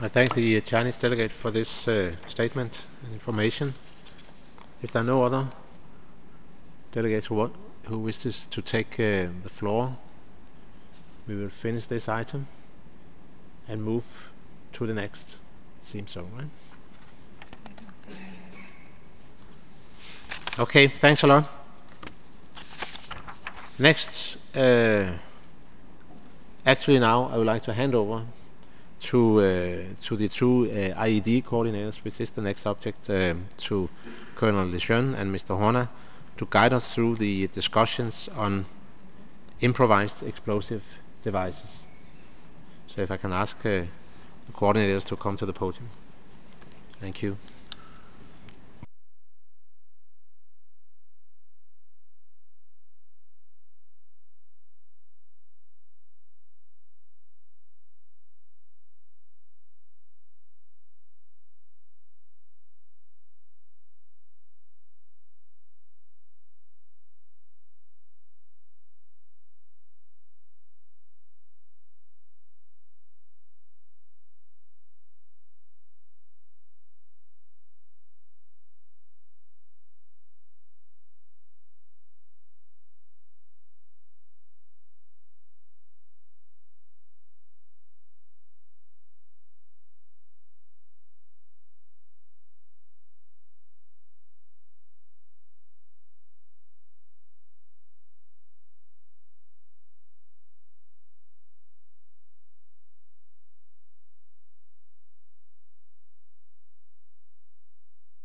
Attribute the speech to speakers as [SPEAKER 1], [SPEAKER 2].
[SPEAKER 1] I thank the Chinese delegate for this statement and information. If there are no other delegates who wishes to take the floor, we will finish this item and move to the next. It seems so, right?
[SPEAKER 2] I don't see any others.
[SPEAKER 1] Okay, thanks a lot. Next, actually now I would like to hand over to the two IED coordinators, which is the next subject, to Colonel Lejeune and Mr. Horner, to guide us through the discussions on improvised explosive devices. So if I can ask the coordinators to come to the podium. Thank you.